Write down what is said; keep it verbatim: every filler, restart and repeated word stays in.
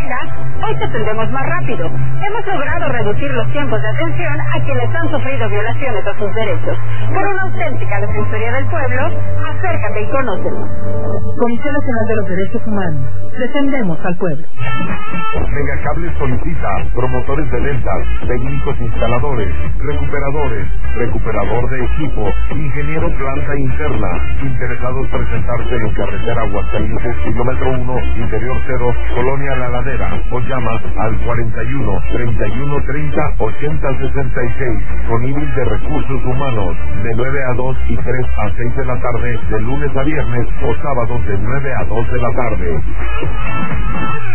hipoteca, hoy te atendemos más rápido. Hemos logrado reducir los tiempos de atención a quienes han sufrido violaciones a sus derechos. Por una auténtica defensoría del pueblo, acércate y conócenos. Comisión Nacional de los Derechos Humanos. Defendemos al pueblo. Megacable solicita promotores de ventas, técnicos instaladores, recuperadores, recuperador de equipo, ingeniero planta interna. Interesados presentarse en carretera Aguascalientes, kilómetro uno, interior cero, Colonia La Ladera, o llama al cuarenta y uno, treinta y uno, treinta, ochenta, sesenta y seis, con I B I de recursos humanos, de nueve a dos y tres a seis de la tarde, de lunes a viernes, o sábados de nueve a dos de la tarde.